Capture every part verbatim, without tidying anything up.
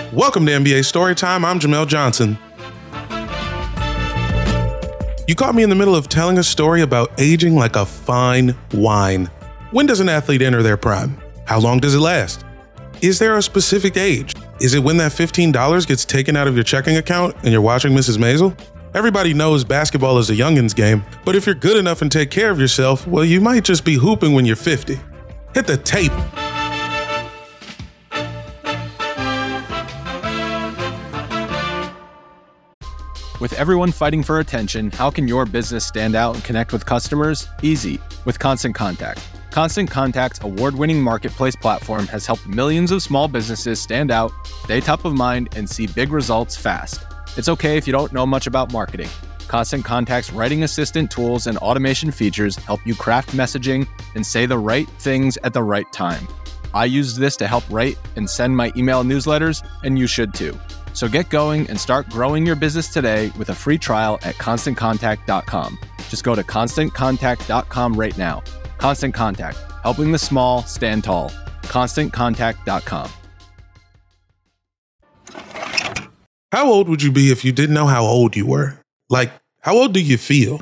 Welcome to N B A Storytime. I'm Jamel Johnson. You caught me in the middle of telling a story about aging like a fine wine. When does an athlete enter their prime? How long does it last? Is there a specific age? Is it when that fifteen dollars gets taken out of your checking account and you're watching Missus Maisel? Everybody knows basketball is a youngin's game, but if you're good enough and take care of yourself, well, you might just be hooping when you're fifty. Hit the tape. With everyone fighting for attention, how can your business stand out and connect with customers? Easy, with Constant Contact. Constant Contact's award-winning marketplace platform has helped millions of small businesses stand out, stay top of mind, and see big results fast. It's okay if you don't know much about marketing. Constant Contact's writing assistant tools and automation features help you craft messaging and say the right things at the right time. I use this to help write and send my email newsletters, and you should too. So get going and start growing your business today with a free trial at constant contact dot com. Just go to constant contact dot com right now. Constant Contact, helping the small stand tall. constant contact dot com. How old would you be if you didn't know how old you were? Like, how old do you feel?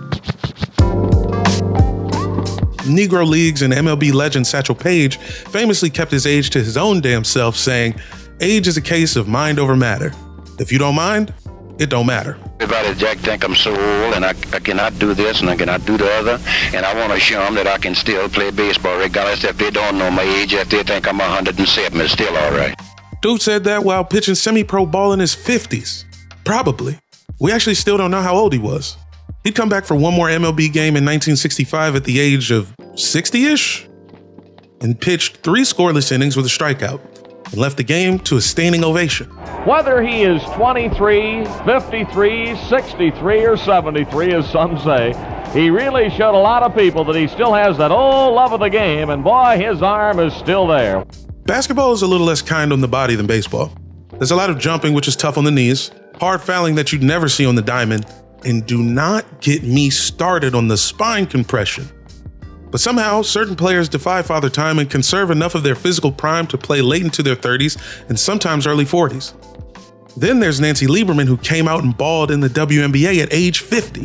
Negro Leagues and M L B legend Satchel Paige famously kept his age to his own damn self, saying, "Age is a case of mind over matter. If you don't mind, it don't matter." Everybody, Jack, think I'm so old and I, I cannot do this and I cannot do the other, and I want to show them that I can still play baseball regardless if they don't know my age. If they think I'm one hundred seven, it's still all right. Dude said that while pitching semi-pro ball in his fifties. Probably. We actually still don't know how old he was. He'd come back for one more M L B game in nineteen sixty-five at the age of sixty-ish and pitched three scoreless innings with a strikeout and left the game to a standing ovation. Whether he is twenty-three, fifty-three, sixty-three, or seventy-three, as some say, he really showed a lot of people that he still has that old love of the game, and boy, his arm is still there. Basketball is a little less kind on the body than baseball. There's a lot of jumping, which is tough on the knees, hard fouling that you'd never see on the diamond, and do not get me started on the spine compression. But somehow, certain players defy Father Time and conserve enough of their physical prime to play late into their thirties and sometimes early forties. Then there's Nancy Lieberman, who came out and balled in the W N B A at age fifty.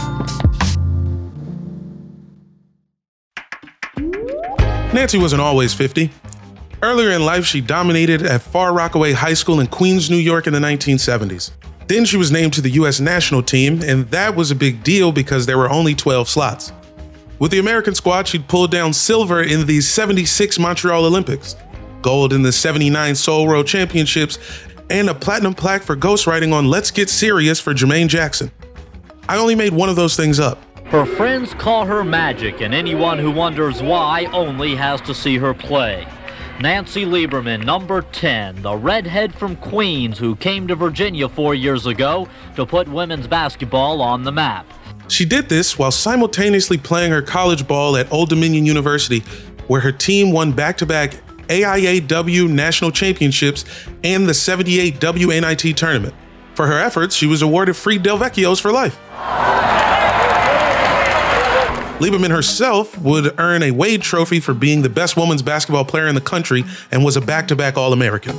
Nancy wasn't always fifty. Earlier in life, she dominated at Far Rockaway High School in Queens, New York in the nineteen seventies. Then she was named to the U S national team, and that was a big deal because there were only twelve slots. With the American squad, she'd pulled down silver in the seventy-six Montreal Olympics, gold in the seventy-nine Seoul World Championships, and a platinum plaque for ghostwriting on Let's Get Serious for Jermaine Jackson. I only made one of those things up. Her friends call her magic, and anyone who wonders why only has to see her play. Nancy Lieberman, number ten, the redhead from Queens who came to Virginia four years ago to put women's basketball on the map. She did this while simultaneously playing her college ball at Old Dominion University, where her team won back-to-back A I A W national championships and the seventy-eight W N I T tournament. For her efforts, she was awarded free Del Vecchios for life. Lieberman herself would earn a Wade Trophy for being the best women's basketball player in the country and was a back-to-back All-American.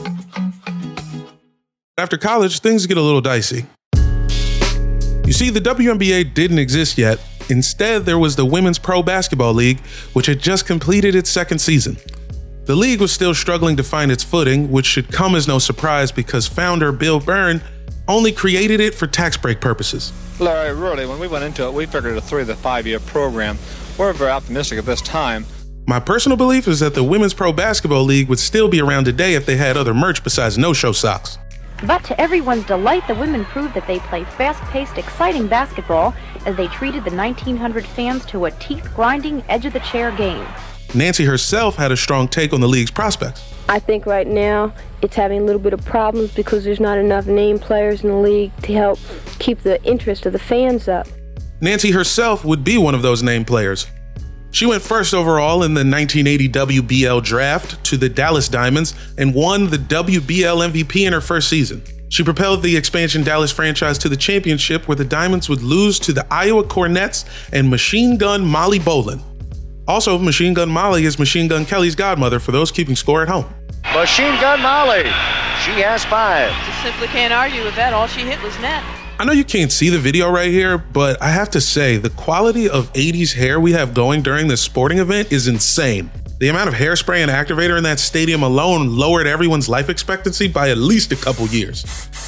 After college, things get a little dicey. You see, the W N B A didn't exist yet. Instead, there was the Women's Pro Basketball League, which had just completed its second season. The league was still struggling to find its footing, which should come as no surprise because founder Bill Byrne only created it for tax break purposes. Larry, really, when we went into it, we figured a three to five year program. We're very optimistic at this time. My personal belief is that the Women's Pro Basketball League would still be around today if they had other merch besides no-show socks. But to everyone's delight, the women proved that they play fast-paced, exciting basketball as they treated the nineteen hundred fans to a teeth-grinding, edge-of-the-chair game. Nancy herself had a strong take on the league's prospects. I think right now it's having a little bit of problems because there's not enough name players in the league to help keep the interest of the fans up. Nancy herself would be one of those name players. She went first overall in the nineteen eighty W B L draft to the Dallas Diamonds and won the W B L M V P in her first season. She propelled the expansion Dallas franchise to the championship, where the Diamonds would lose to the Iowa Cornets and Machine Gun Molly Bolin. Also, Machine Gun Molly is Machine Gun Kelly's godmother for those keeping score at home. Machine Gun Molly. She has five. Just simply can't argue with that. All she hit was net. I know you can't see the video right here, but I have to say the quality of eighties hair we have going during this sporting event is insane. The amount of hairspray and activator in that stadium alone lowered everyone's life expectancy by at least a couple years.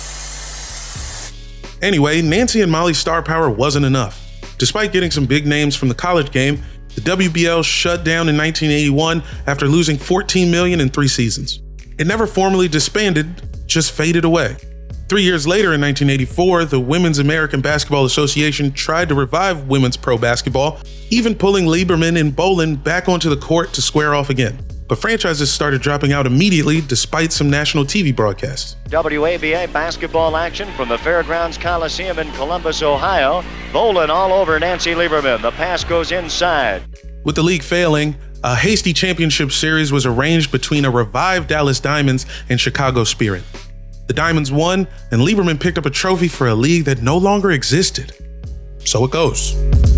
Anyway, Nancy and Molly's star power wasn't enough. Despite getting some big names from the college game, the W B L shut down in nineteen eighty-one after losing fourteen million dollars in three seasons. It never formally disbanded, just faded away. Three years later, in nineteen eighty-four, the Women's American Basketball Association tried to revive women's pro basketball, even pulling Lieberman and Boland back onto the court to square off again. But franchises started dropping out immediately despite some national T V broadcasts. W A B A basketball action from the Fairgrounds Coliseum in Columbus, Ohio. Boland all over Nancy Lieberman. The pass goes inside. With the league failing, a hasty championship series was arranged between a revived Dallas Diamonds and Chicago Spirit. The Diamonds won, and Lieberman picked up a trophy for a league that no longer existed. So it goes.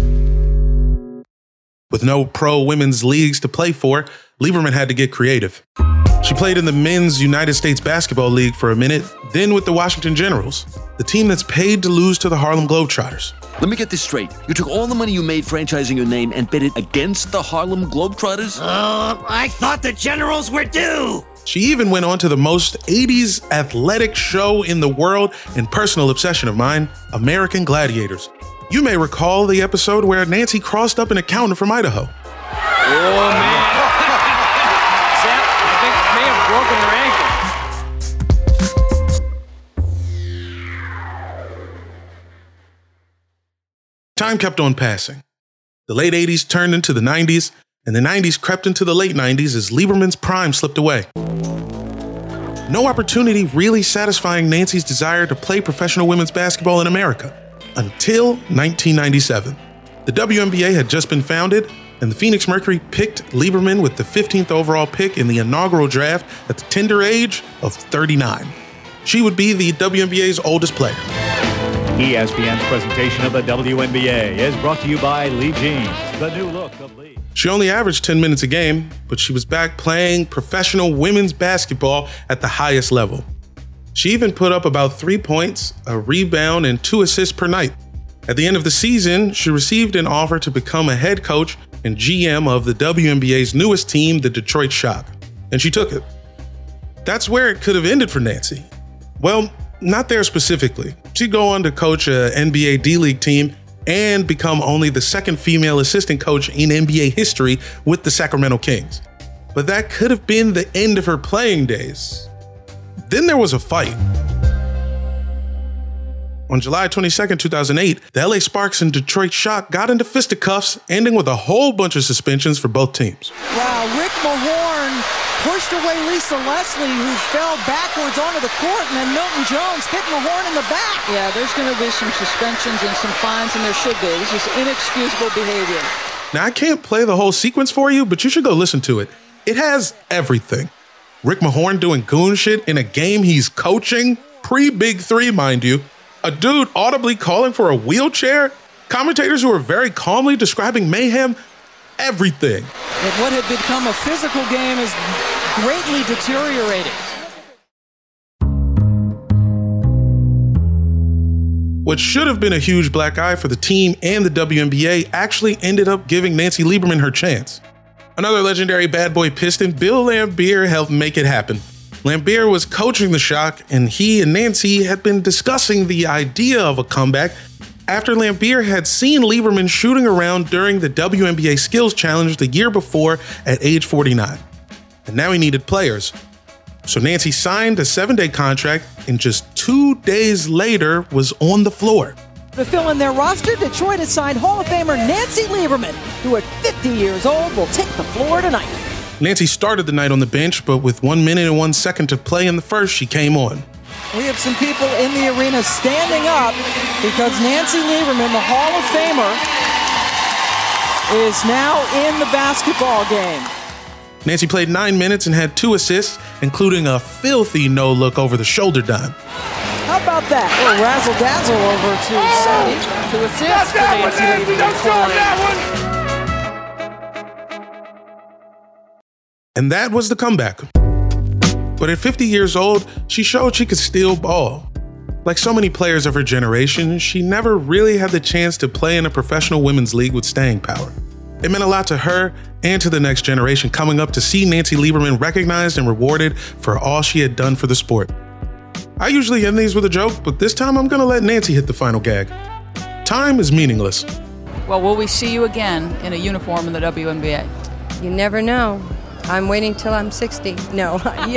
With no pro women's leagues to play for, Lieberman had to get creative. She played in the Men's United States Basketball League for a minute, then with the Washington Generals, the team that's paid to lose to the Harlem Globetrotters. Let me get this straight. You took all the money you made franchising your name and bet it against the Harlem Globetrotters? Uh, I thought the Generals were due. She even went on to the most eighties athletic show in the world and personal obsession of mine, American Gladiators. You may recall the episode where Nancy crossed up an accountant from Idaho. Oh, man. Zap, I think may have broken her ankle. Time kept on passing. The late eighties turned into the nineties, and the nineties crept into the late nineties as Lieberman's prime slipped away. No opportunity really satisfying Nancy's desire to play professional women's basketball in America until nineteen ninety-seven. The W N B A had just been founded, and the Phoenix Mercury picked Lieberman with the fifteenth overall pick in the inaugural draft at the tender age of thirty-nine. She would be the W N B A's oldest player. E S P N's presentation of the W N B A is brought to you by Lee Jeans, the new look of Lee. She only averaged ten minutes a game, but she was back playing professional women's basketball at the highest level. She even put up about three points, a rebound, and two assists per night. At the end of the season, she received an offer to become a head coach and G M of the W N B A's newest team, the Detroit Shock, and she took it. That's where it could have ended for Nancy. Well, not there specifically. She'd go on to coach a N B A D-League team and become only the second female assistant coach in N B A history with the Sacramento Kings. But that could have been the end of her playing days. Then there was a fight. On July twenty-second, two thousand eight, the L A Sparks and Detroit Shock got into fisticuffs, ending with a whole bunch of suspensions for both teams. Wow, Rick Mahorn pushed away Lisa Leslie, who fell backwards onto the court, and then Milton Jones hit Mahorn in the back. Yeah, there's going to be some suspensions and some fines, and there should be. This is inexcusable behavior. Now, I can't play the whole sequence for you, but you should go listen to it. It has everything. Rick Mahorn doing goon shit in a game he's coaching, pre-Big Three, mind you. A dude audibly calling for a wheelchair, commentators who are very calmly describing mayhem, everything. And what had become a physical game is greatly deteriorating. What should have been a huge black eye for the team and the W N B A actually ended up giving Nancy Lieberman her chance. Another legendary bad boy Piston, Bill Laimbeer, helped make it happen. Laimbeer was coaching the Shock, and he and Nancy had been discussing the idea of a comeback after Laimbeer had seen Lieberman shooting around during the W N B A Skills Challenge the year before at age forty-nine. And now he needed players. So Nancy signed a seven-day contract, and just two days later was on the floor. To fill in their roster, Detroit has signed Hall of Famer Nancy Lieberman, who at fifty years old will take the floor tonight. Nancy started the night on the bench, but with one minute and one second to play in the first, she came on. We have some people in the arena standing up because Nancy Lieberman, the Hall of Famer, is now in the basketball game. Nancy played nine minutes and had two assists, including a filthy no-look over-the-shoulder dime. How about that? A little razzle-dazzle over to Sadie. To assist for Nancy Lieberman. And that was the comeback. But at fifty years old, she showed she could still ball. Like so many players of her generation, she never really had the chance to play in a professional women's league with staying power. It meant a lot to her and to the next generation coming up to see Nancy Lieberman recognized and rewarded for all she had done for the sport. I usually end these with a joke, but this time I'm gonna let Nancy hit the final gag. Time is meaningless. Well, will we see you again in a uniform in the W N B A? You never know. I'm waiting till I'm sixty. No.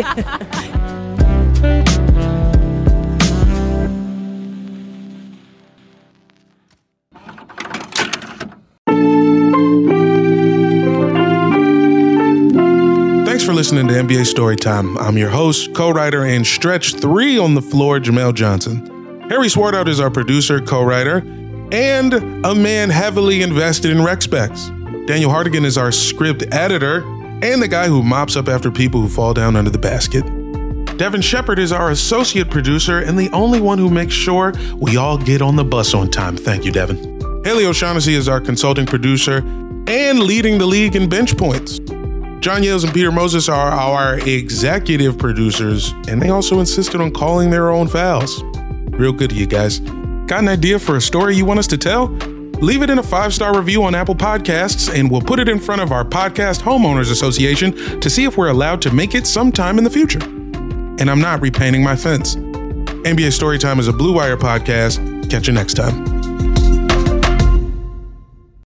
Thanks for listening to N B A Storytime. I'm your host, co-writer, and stretch three on the floor, Jamel Johnson. Harry Swartout is our producer, co-writer, and a man heavily invested in rec specs. Daniel Hardigan is our script editor and the guy who mops up after people who fall down under the basket. Devin Shepard is our associate producer and the only one who makes sure we all get on the bus on time. Thank you, Devin. Haley O'Shaughnessy is our consulting producer and leading the league in bench points. John Yales and Peter Moses are our executive producers, and they also insisted on calling their own fouls. Real good to you guys. Got an idea for a story you want us to tell? Leave it in a five-star review on Apple Podcasts, and we'll put it in front of our Podcast Homeowners Association to see if we're allowed to make it sometime in the future. And I'm not repainting my fence. N B A Storytime is a Blue Wire podcast. Catch you next time.